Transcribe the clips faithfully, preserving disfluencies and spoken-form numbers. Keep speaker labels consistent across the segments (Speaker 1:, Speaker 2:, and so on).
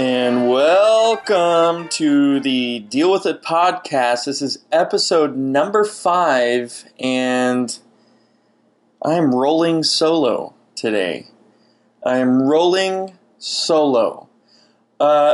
Speaker 1: And welcome to the Deal With It podcast. This is episode number five, and I'm rolling solo today. I'm rolling solo. Uh,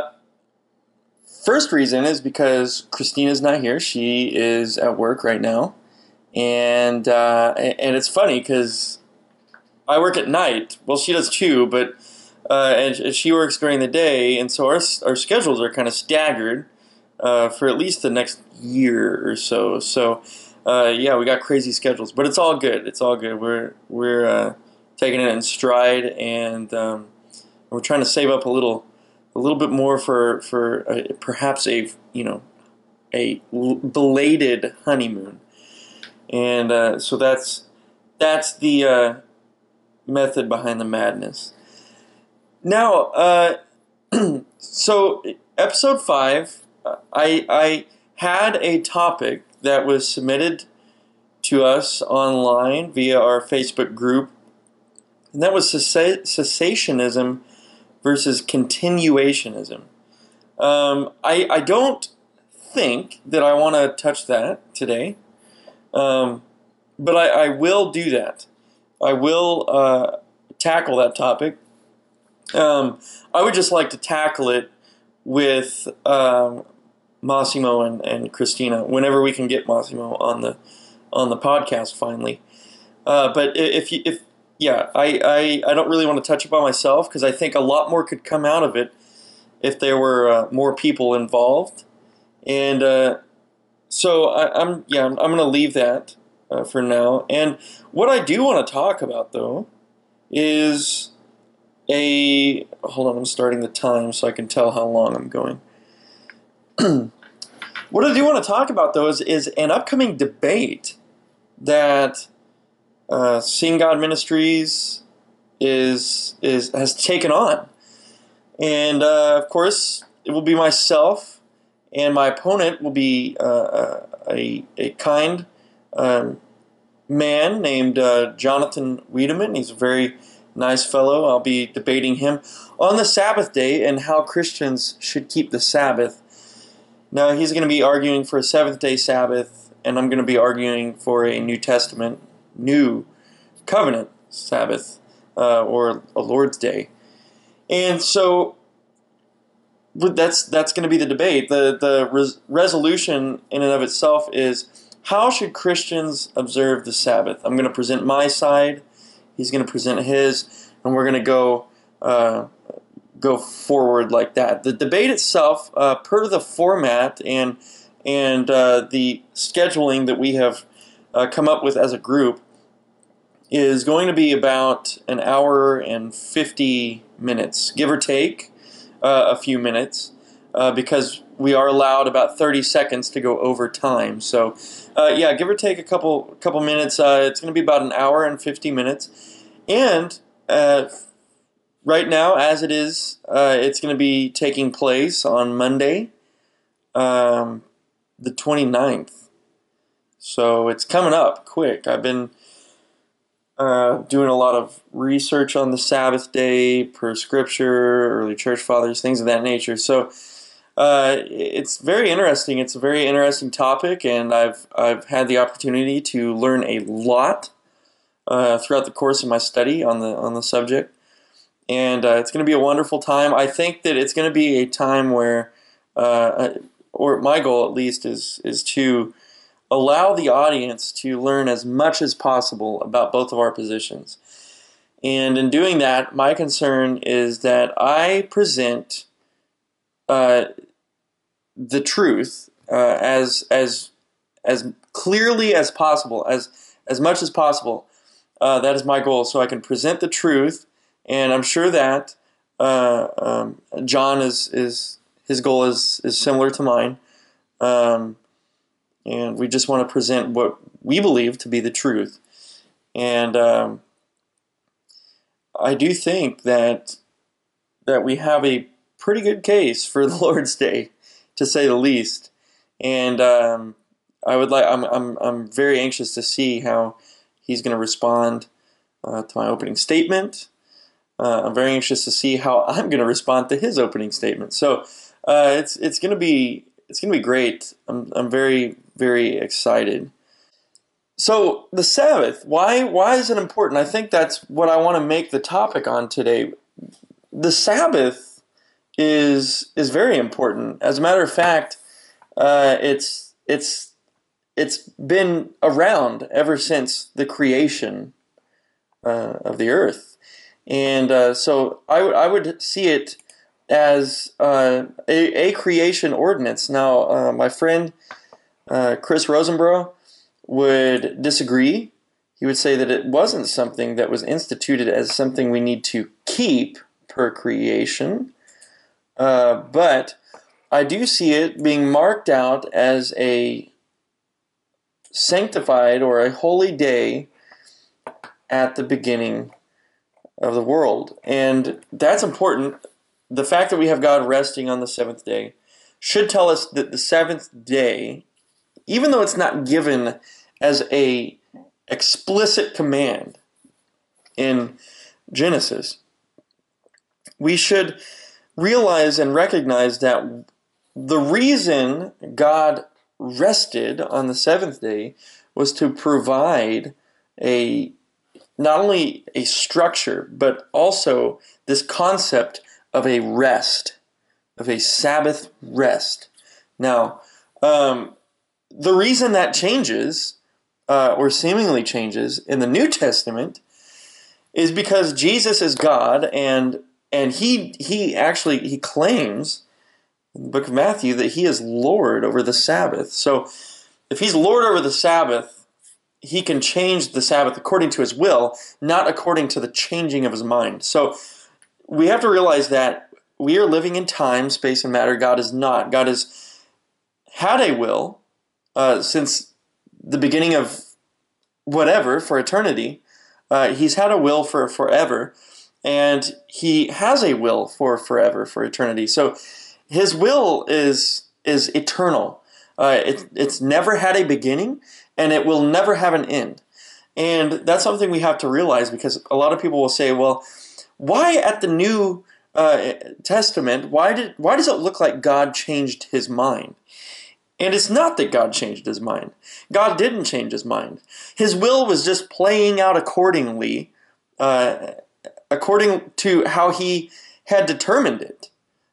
Speaker 1: first reason is because Christina's not here. She is at work right now. And, uh, and it's funny because I work at night. Well, she does too, but Uh, and, and she works during the day, and so our our schedules are kind of staggered uh, for at least the next year or so. So, uh, yeah, we got crazy schedules, but it's all good. It's all good. We're we're uh, taking it in stride, and um, we're trying to save up a little a little bit more for for uh, perhaps a you know a belated honeymoon, and uh, so that's that's the uh, method behind the madness. Now, uh, so episode five, I I had a topic that was submitted to us online via our Facebook group, and that was cessationism versus continuationism. Um, I I don't think that I want to touch that today, um, but I, I will do that. I will uh, tackle that topic. Um, I would just like to tackle it with um, Massimo and, and Christina whenever we can get Massimo on the on the podcast finally. Uh, but if you, if yeah, I, I, I don't really want to touch upon myself because I think a lot more could come out of it if there were uh, more people involved. And uh, so I, I'm yeah I'm, I'm going to leave that uh, for now. And what I do want to talk about though is a hold on, I'm starting the time so I can tell how long I'm going. What I do want to talk about though is, is an upcoming debate that uh, Seeing God Ministries is is has taken on, and uh, of course it will be myself, and my opponent will be uh, a a kind um, man named uh, Jonathan Wiedemann. He's a very nice fellow. I'll be debating him on the Sabbath day and how Christians should keep the Sabbath. Now, he's going to be arguing for a seventh-day Sabbath, and I'm going to be arguing for a New Testament, New Covenant Sabbath, uh, or a Lord's Day. And so that's that's going to be the debate. The, the res- resolution in and of itself is, how should Christians observe the Sabbath? I'm going to present my side. He's going to present his, and we're going to go uh, go forward like that. The debate itself, uh, per the format and and uh, the scheduling that we have uh, come up with as a group, is going to be about an hour and fifty minutes, give or take uh, a few minutes, uh, because we are allowed about thirty seconds to go over time. So, uh, yeah, give or take a couple couple minutes. Uh, it's going to be about an hour and fifty minutes. And uh, right now, as it is, uh, it's going to be taking place on Monday, um, the twenty-ninth. So it's coming up quick. I've been uh, doing a lot of research on the Sabbath day, per Scripture, early church fathers, things of that nature. So uh, it's very interesting. It's a very interesting topic, and I've I've had the opportunity to learn a lot Uh, throughout the course of my study on the on the subject, and uh, it's going to be a wonderful time. I think that it's going to be a time where, uh, or my goal at least, is is to allow the audience to learn as much as possible about both of our positions. And in doing that, my concern is that I present uh, the truth uh, as as as clearly as possible, as as much as possible. Uh, that is my goal, so I can present the truth, and I'm sure that uh, um, John is is his goal is is similar to mine, um, and we just want to present what we believe to be the truth. And um, I do think that that we have a pretty good case for the Lord's Day, to say the least. And um, I would like I'm I'm I'm very anxious to see how he's going to respond uh, to my opening statement. Uh, I'm very anxious to see how I'm going to respond to his opening statement. So uh, it's it's going to be it's going to be great. I'm I'm very very excited. So the Sabbath, why why is it important? I think that's what I want to make the topic on today. The Sabbath is is very important. As a matter of fact, uh, it's it's it's been around ever since the creation uh, of the earth, and uh, so I, w- I would see it as uh, a, a creation ordinance. Now, uh, my friend uh, Chris Rosenbrough would disagree. He would say that it wasn't something that was instituted as something we need to keep per creation, uh, but I do see it being marked out as a sanctified or a holy day at the beginning of the world. And that's important. The fact that we have God resting on the seventh day should tell us that the seventh day, even though it's not given as a explicit command in Genesis, we should realize and recognize that the reason God rested on the seventh day was to provide a not only a structure, but also this concept of a rest, of a Sabbath rest. Now, um, the reason that changes, uh, or seemingly changes, in the New Testament is because Jesus is God, and and he he actually he claims in the book of Matthew that he is Lord over the Sabbath. So if he's Lord over the Sabbath, he can change the Sabbath according to his will, not according to the changing of his mind. So we have to realize that we are living in time, space, and matter. God is not. God has had a will uh, since the beginning of whatever, for eternity. Uh, he's had a will for forever, and he has a will for forever, for eternity. So his will is is eternal. Uh, it, it's never had a beginning, and it will never have an end. And that's something we have to realize, because a lot of people will say, well, why at the New uh, Testament, why did why does it look like God changed his mind? And it's not that God changed his mind. God didn't change his mind. His will was just playing out accordingly, uh, according to how he had determined it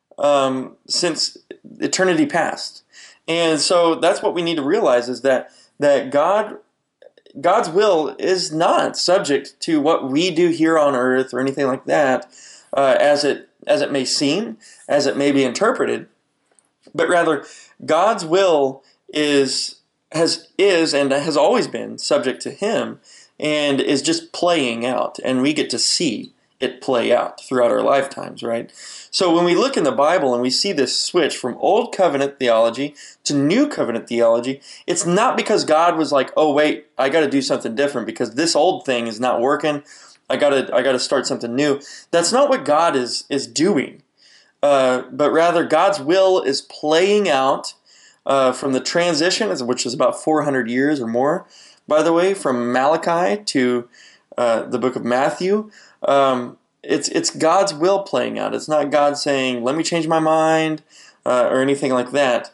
Speaker 1: um, since eternity past. And so that's what we need to realize, is that that God God's will is not subject to what we do here on earth or anything like that, uh, as it as it may seem, as it may be interpreted, but rather God's will is has is and has always been subject to him, and is just playing out, and we get to see it play out throughout our lifetimes, right? So when we look in the Bible and we see this switch from Old Covenant theology to New Covenant theology, it's not because God was like, oh wait, I got to do something different because this old thing is not working. I got to I got to start something new. That's not what God is is doing. Uh, but rather God's will is playing out uh, from the transition, which is about four hundred years or more, by the way, from Malachi to uh, the book of Matthew. Um, it's it's God's will playing out. It's not God saying, "Let me change my mind," uh, or anything like that.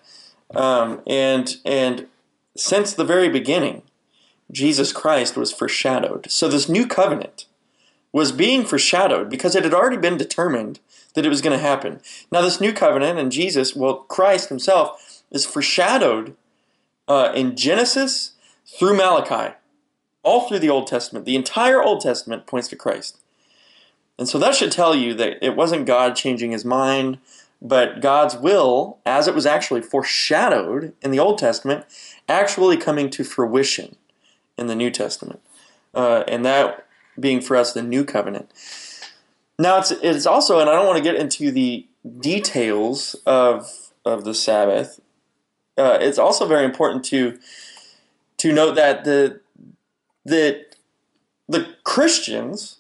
Speaker 1: Um, and and since the very beginning, Jesus Christ was foreshadowed. So this new covenant was being foreshadowed because it had already been determined that it was going to happen. Now this new covenant and Jesus, well, Christ himself, is foreshadowed uh, in Genesis through Malachi, all through the Old Testament. The entire Old Testament points to Christ. And so that should tell you that it wasn't God changing his mind, but God's will, as it was actually foreshadowed in the Old Testament, actually coming to fruition in the New Testament. Uh, and that being for us the new covenant. Now it's it's also, and I don't want to get into the details of of the Sabbath. Uh, it's also very important to to note that the that the Christians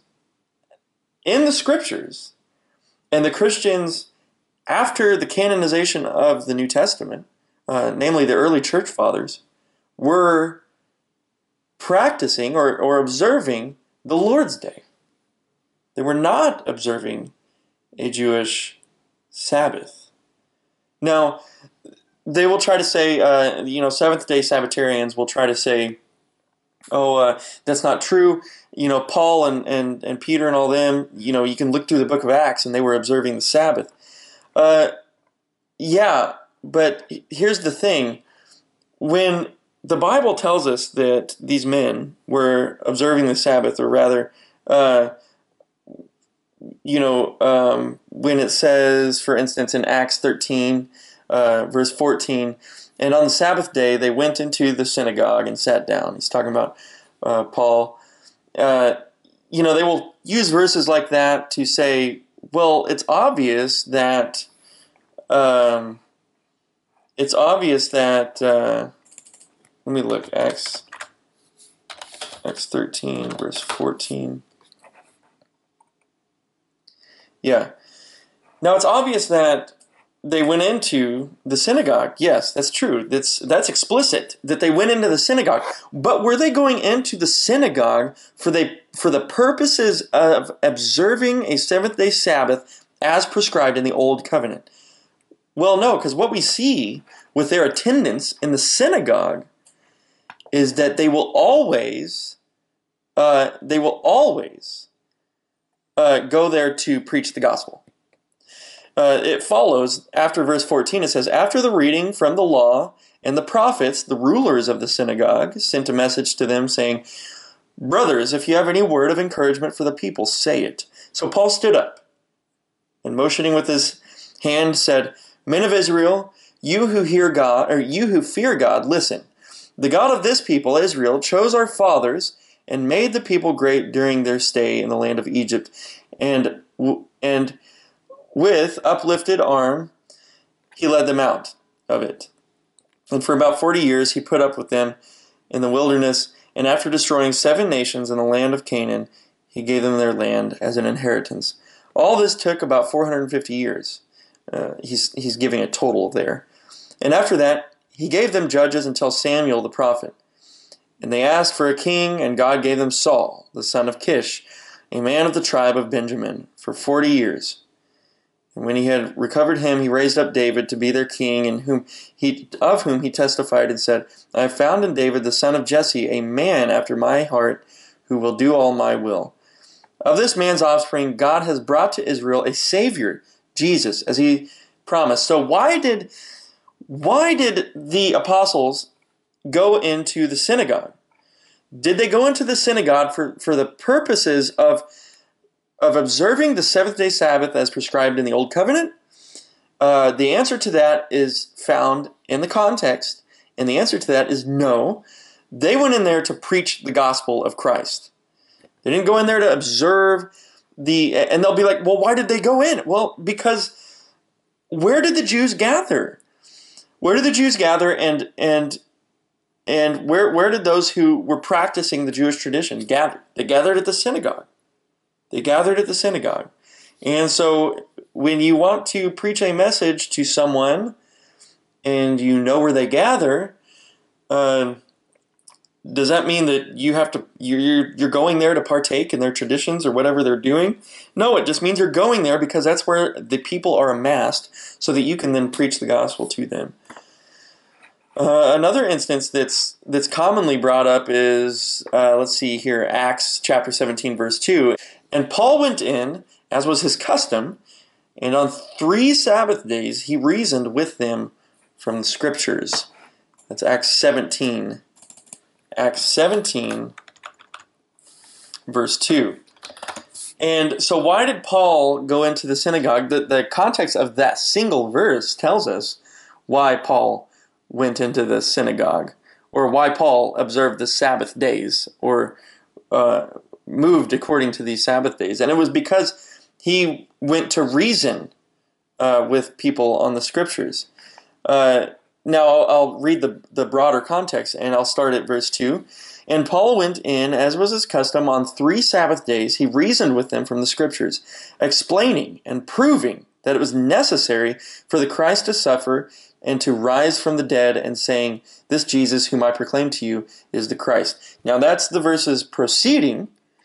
Speaker 1: in the Scriptures and the Christians after the canonization of the New Testament, uh, namely the early church fathers, were practicing or, or observing the Lord's Day. They were not observing a Jewish Sabbath. Now, they will try to say, uh, you know, Seventh-day Sabbatarians will try to say, oh, uh, that's not true. You know, Paul and, and, and Peter and all them, you know, you can look through the book of Acts and they were observing the Sabbath. Uh, yeah, but here's the thing. When the Bible tells us that these men were observing the Sabbath, or rather, uh, you know, um, when it says, for instance, in Acts thirteen, uh, verse fourteen, and on the Sabbath day they went into the synagogue and sat down. He's talking about uh, Paul. Uh, you know, they will use verses like that to say, well, it's obvious that, um, it's obvious that, uh, let me look, Acts, Acts thirteen, verse fourteen. Yeah. Now, it's obvious that they went into the synagogue. Yes, that's true. That's that's explicit, that they went into the synagogue. But were they going into the synagogue for the, for the purposes of observing a seventh-day Sabbath as prescribed in the Old Covenant? Well, no, because what we see with their attendance in the synagogue is that they will always, uh, they will always uh, go there to preach the gospel. Uh, it follows, after verse fourteen, it says, after the reading from the law and the prophets, the rulers of the synagogue sent a message to them saying, brothers, if you have any word of encouragement for the people, say it. So Paul stood up and motioning with his hand said, men of Israel, you who hear God, or you who fear God, listen. The God of this people, Israel, chose our fathers and made the people great during their stay in the land of Egypt, and and with uplifted arm he led them out of it. And for about forty years he put up with them in the wilderness, and after destroying seven nations in the land of Canaan, he gave them their land as an inheritance. All this took about four hundred fifty years. Uh, he's, he's giving a total there. And after that, he gave them judges until Samuel the prophet. And they asked for a king, and God gave them Saul, the son of Kish, a man of the tribe of Benjamin, for forty years. And when he had recovered him, he raised up David to be their king, and whom he, of whom he testified and said, I have found in David the son of Jesse, a man after my heart, who will do all my will. Of this man's offspring, God has brought to Israel a Savior, Jesus, as he promised. So why did, why did the apostles go into the synagogue? Did they go into the synagogue for, for the purposes of, of observing the seventh-day Sabbath as prescribed in the Old Covenant? Uh, the answer to that is found in the context, and the answer to that is no. They went in there to preach the gospel of Christ. They didn't go in there to observe the, and they'll be like, well, why did they go in? Well, because where did the Jews gather? Where did the Jews gather, and and and where where did those who were practicing the Jewish tradition gather? They gathered at the synagogue. They gathered at the synagogue. And so when you want to preach a message to someone and you know where they gather, uh, does that mean that you have to you're you're going there to partake in their traditions or whatever they're doing? No, it just means you're going there because that's where the people are amassed, so that you can then preach the gospel to them. Uh, another instance that's that's commonly brought up is uh, let's see here, Acts chapter seventeen, verse two. And Paul went in, as was his custom, and on three Sabbath days he reasoned with them from the Scriptures. That's Acts seventeen. Acts seventeen, verse two. And so why did Paul go into the synagogue? The, the context of that single verse tells us why Paul went into the synagogue, or why Paul observed the Sabbath days, or uh, moved according to these Sabbath days. And it was because he went to reason uh, with people on the Scriptures. Uh, now I'll, I'll read the, the broader context, and I'll start at verse two. And Paul went in, as was his custom, on three Sabbath days. He reasoned with them from the Scriptures, explaining and proving that it was necessary for the Christ to suffer and to rise from the dead, and saying, this Jesus whom I proclaim to you is the Christ. Now that's the verses preceding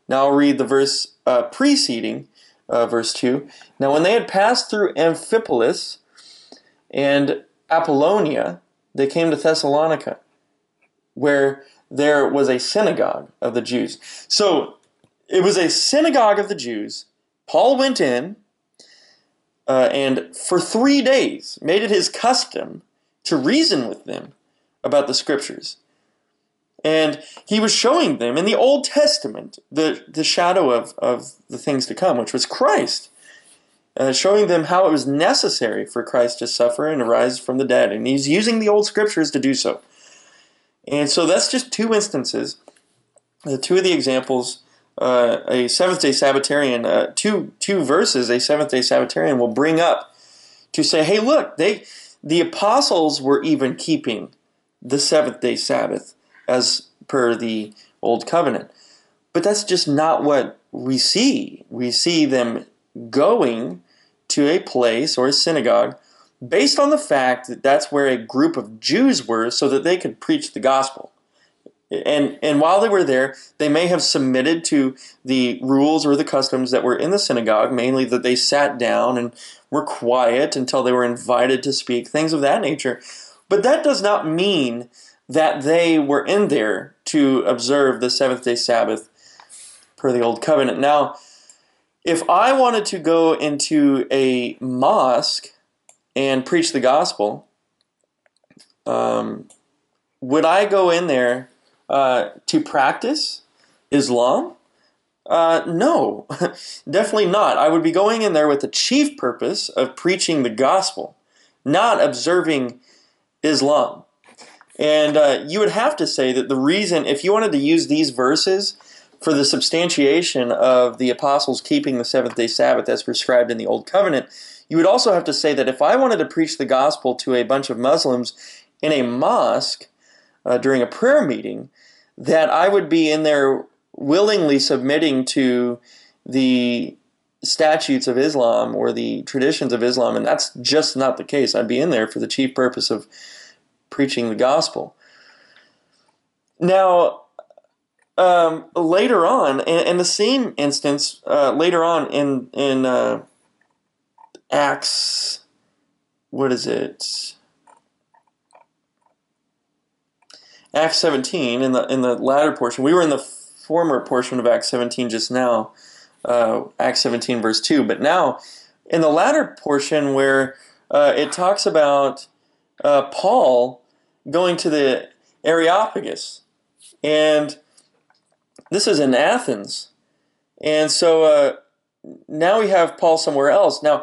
Speaker 1: Now I'll read the verse uh, preceding uh, verse two. Now when they had passed through Amphipolis and Apollonia, they came to Thessalonica, where there was a synagogue of the Jews. So it was a synagogue of the Jews. Paul went in uh, and for three days made it his custom to reason with them about the Scriptures. And he was showing them in the Old Testament the, the shadow of, of the things to come, which was Christ. Uh, showing them how it was necessary for Christ to suffer and rise from the dead. And he's using the old Scriptures to do so. And so that's just two instances. Uh, two of the examples, uh, a Seventh-day Sabbatarian, uh, two two verses a Seventh-day Sabbatarian will bring up to say, hey, look, they the apostles were even keeping the seventh-day Sabbath as per the Old Covenant. But that's just not what we see. We see them going to a place or a synagogue based on the fact that that's where a group of Jews were so that they could preach the gospel. And and while they were there, they may have submitted to the rules or the customs that were in the synagogue, mainly that they sat down and were quiet until they were invited to speak, things of that nature. But that does not mean that they were in there to observe the seventh-day Sabbath per the Old Covenant. Now, if I wanted to go into a mosque and preach the gospel, um, would I go in there uh, to practice Islam? Uh, no, definitely not. I would be going in there with the chief purpose of preaching the gospel, not observing Islam. And uh, you would have to say that the reason, if you wanted to use these verses for the substantiation of the apostles keeping the seventh-day Sabbath as prescribed in the Old Covenant, you would also have to say that if I wanted to preach the gospel to a bunch of Muslims in a mosque uh, during a prayer meeting, that I would be in there willingly submitting to the statutes of Islam or the traditions of Islam, and that's just not the case. I'd be in there for the chief purpose of preaching the gospel. Now, um, later on, in, in the same instance, uh, later on in in uh, Acts, what is it? Acts seventeen, in the in the latter portion. We were in the former portion of Acts seventeen just now, uh, Acts seventeen verse two. But now, in the latter portion where uh, it talks about uh, Paul going to the Areopagus, and this is in Athens. And so uh, now we have Paul somewhere else. Now,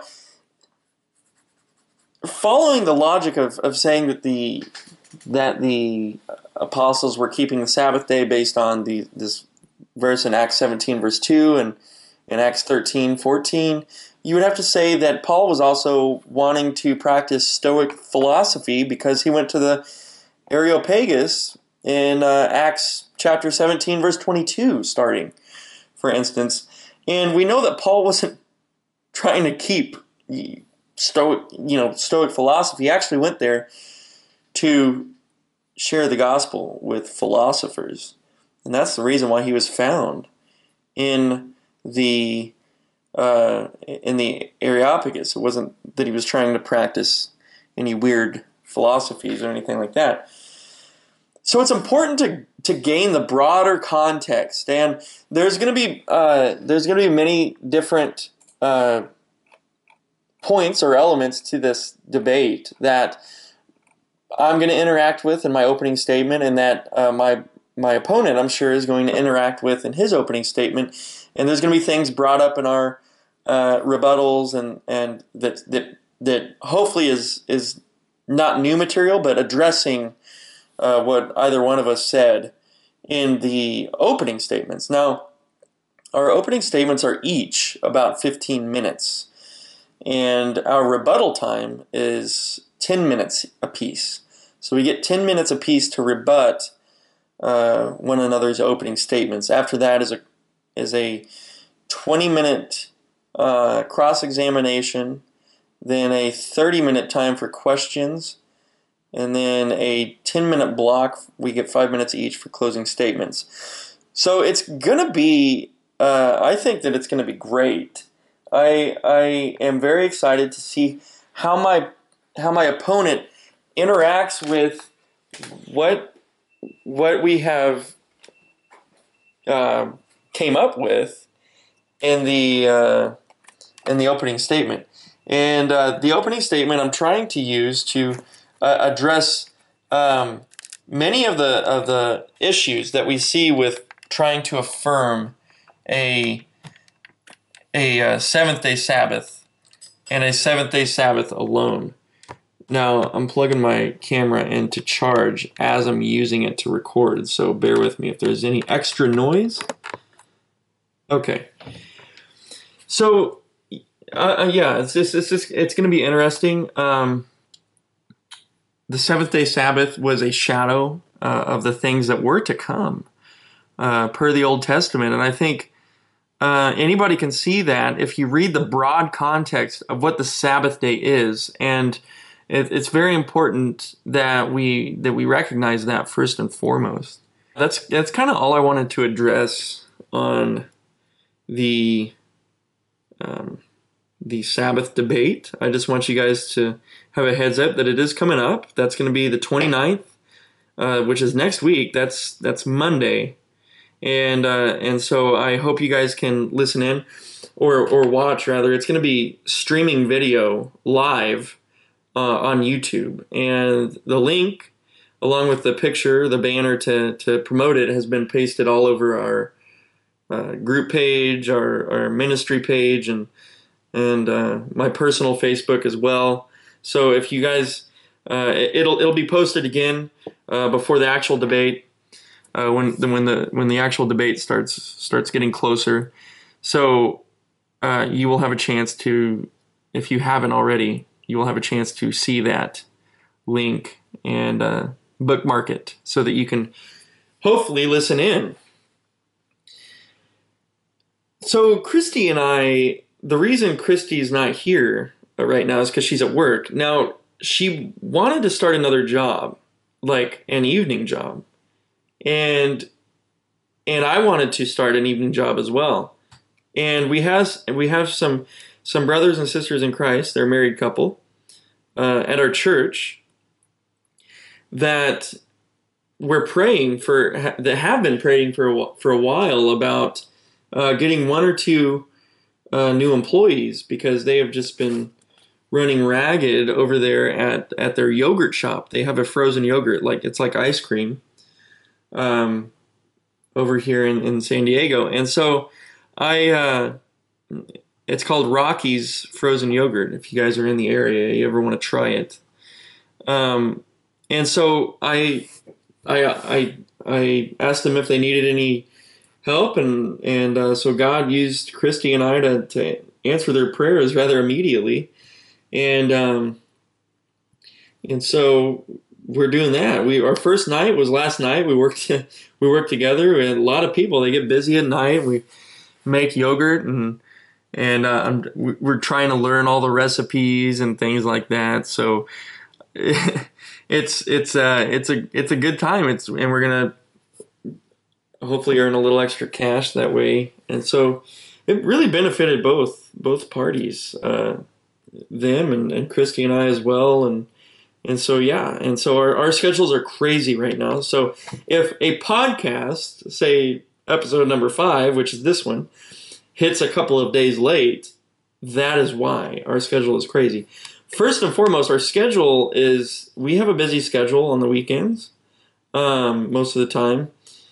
Speaker 1: following the logic of, of saying that the that the apostles were keeping the Sabbath day based on the this verse in Acts seventeen verse two and in Acts thirteen fourteen, you would have to say that Paul was also wanting to practice Stoic philosophy because he went to the Areopagus in uh, Acts chapter seventeen verse twenty-two starting, for instance. And we know that Paul wasn't trying to keep Stoic, you know, Stoic philosophy. He actually went there to share the gospel with philosophers. And that's the reason why he was found in the uh, in the Areopagus. It wasn't that he was trying to practice any weird philosophies or anything like that. So it's important to to gain the broader context, and there's going to be uh, there's going to be many different uh, points or elements to this debate that I'm going to interact with in my opening statement, and that uh, my my opponent, I'm sure, is going to interact with in his opening statement. And there's going to be things brought up in our uh, rebuttals, and and that that that hopefully is is not new material, but addressing uh, what either one of us said in the opening statements. Now, our opening statements are each about fifteen minutes, and our rebuttal time is ten minutes apiece. So we get ten minutes apiece to rebut uh, one another's opening statements. After that is a is a twenty minute uh, cross-examination, then a thirty minute time for questions, and then a ten minute block. We get five minutes each for closing statements. So it's going to be uh, I think that it's going to be great. I I am very excited to see how my how my opponent interacts with what what we have uh, came up with in the uh, in the opening statement. And uh, the opening statement I'm trying to use to uh, address um, many of the of the issues that we see with trying to affirm a a uh, seventh day Sabbath and a seventh day Sabbath alone. Now I'm plugging my camera in to charge as I'm using it to record, so bear with me if there's any extra noise. Okay. So uh, yeah, it's just it's just it's going to be interesting. Um, the seventh day Sabbath was a shadow uh, of the things that were to come, uh, per the Old Testament, and I think uh, anybody can see that if you read the broad context of what the Sabbath day is, and it, it's very important that we that we recognize that first and foremost. That's that's kind of all I wanted to address on the um, the Sabbath debate. I just want you guys to have a heads up that it is coming up. That's going to be the twenty-ninth, uh, which is next week. That's that's Monday, and uh, and so I hope you guys can listen in or or watch rather. It's going to be streaming video live uh, on YouTube, and the link, along with the picture, the banner to to promote it, has been pasted all over our uh, group page, our our ministry page, and and uh, my personal Facebook as well. So if you guys, uh, it'll it'll be posted again uh, before the actual debate, uh, when the when the when the actual debate starts starts getting closer. So uh, you will have a chance to, if you haven't already, you will have a chance to see that link and uh, bookmark it so that you can hopefully listen in. So Christy and I, the reason Christy is not here right now is because she's at work. Now, she wanted to start another job, like an evening job. And and I wanted to start an evening job as well. And we have we have some some brothers and sisters in Christ, they're a married couple, uh, at our church that we're praying for, that have been praying for a, for a while about uh, getting one or two Uh, new employees, because they have just been running ragged over there at, at their yogurt shop. They have a frozen yogurt, like it's like ice cream, um, over here in, in San Diego. And so I, uh, it's called Rocky's Frozen Yogurt. If you guys are in the area, you ever want to try it. Um, and so I, I, I, I asked them if they needed any help, and and uh, so God used Christy and I to, to answer their prayers rather immediately, and um, and so we're doing that. We our first night was last night. We worked we worked together. We had a lot of people. They get busy at night. We make yogurt, and and uh, I'm, we're trying to learn all the recipes and things like that. So it's it's uh it's a it's a good time. It's and we're gonna hopefully earn a little extra cash that way. And so it really benefited both both parties, uh, them and, and Christy and I as well. And and so, yeah, and so our, our schedules are crazy right now. So if a podcast, say episode number five, which is this one, hits a couple of days late, that is why our schedule is crazy. First and foremost, our schedule is, we have a busy schedule on the weekends, um, most of the time.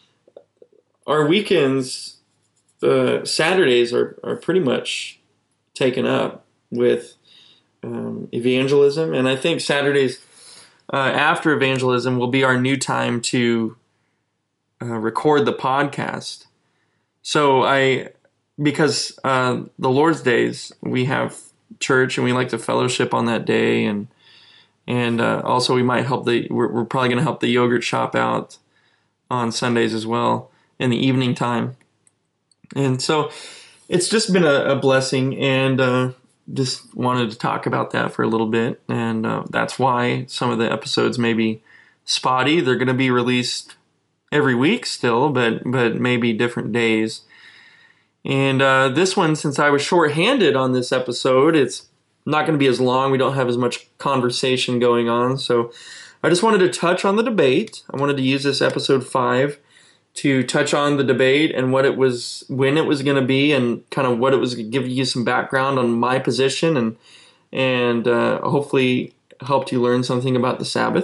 Speaker 1: Our weekends, uh, Saturdays are, are pretty much taken up with um, evangelism. And I think Saturdays uh, after evangelism will be our new time to uh, record the podcast. So I, because uh, the Lord's Days, we have church and we like to fellowship on that day. And and uh, also we might help the, we're, we're probably going to help the yogurt shop out on Sundays as well, in the evening time. And so it's just been a, a blessing, and uh, just wanted to talk about that for a little bit. And uh, that's why some of the episodes may be spotty. They're going to be released every week still, but but maybe different days. And uh, this one, since I was short-handed on this episode, it's not going to be as long. We don't have as much conversation going on. So I just wanted to touch on the debate. I wanted to use this episode five to touch on the debate and what it was, when it was going to be, and kind of what it was, give you some background on my position, and and uh, hopefully helped you learn something about the Sabbath.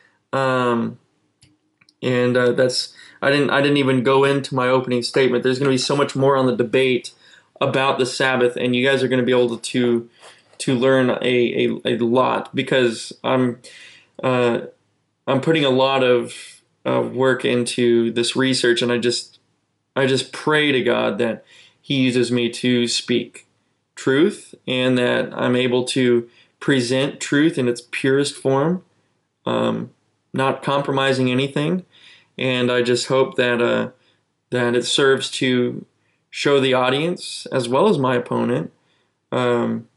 Speaker 1: Um, and uh, that's I didn't I didn't even go into my opening statement. There's going to be so much more on the debate about the Sabbath, and you guys are going to be able to to learn a a, a lot, because I'm uh, I'm putting a lot of uh, work into this research, and I just I just pray to God that He uses me to speak truth, and that I'm able to present truth in its purest form, um, not compromising anything. And I just hope that uh, that it serves to show the audience, as well as my opponent, um,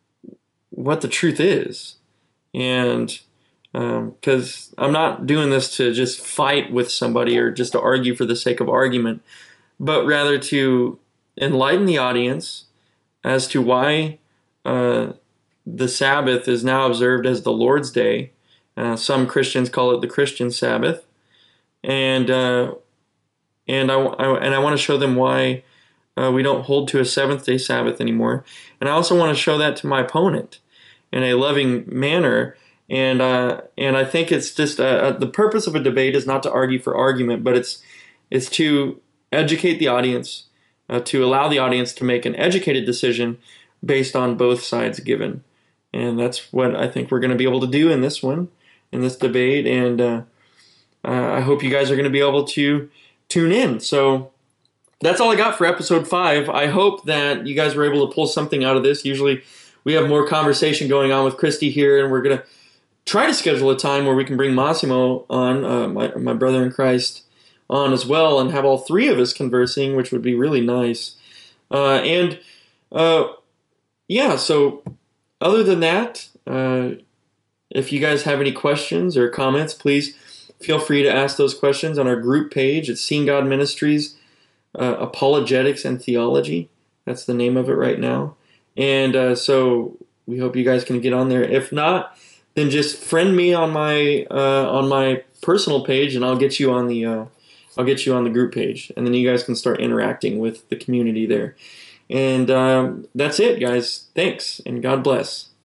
Speaker 1: what the truth is. And because um, I'm not doing this to just fight with somebody or just to argue for the sake of argument, but rather to enlighten the audience as to why uh, the Sabbath is now observed as the Lord's Day. Uh, some Christians call it the Christian Sabbath. And uh, and I, I and I want to show them why uh, we don't hold to a seventh day Sabbath anymore. And I also want to show that to my opponent in a loving manner. And uh, and I think it's just uh, the purpose of a debate is not to argue for argument, but it's it's to educate the audience, uh, to allow the audience to make an educated decision based on both sides given. And that's what I think we're going to be able to do in this one, in this debate. And uh, Uh, I hope you guys are going to be able to tune in. So that's all I got for episode five. I hope that you guys were able to pull something out of this. Usually we have more conversation going on with Christy here, and we're going to try to schedule a time where we can bring Massimo on, uh, my, my brother in Christ, on as well, and have all three of us conversing, which would be really nice. Uh, and uh, yeah, so other than that, uh, if you guys have any questions or comments, please feel free to ask those questions on our group page. It's Seeing God Ministries, uh, Apologetics and Theology. That's the name of it right now. And uh, so we hope you guys can get on there. If not, then just friend me on my uh, on my personal page, and I'll get you on the uh, I'll get you on the group page, and then you guys can start interacting with the community there. And um, that's it, guys. Thanks, and God bless.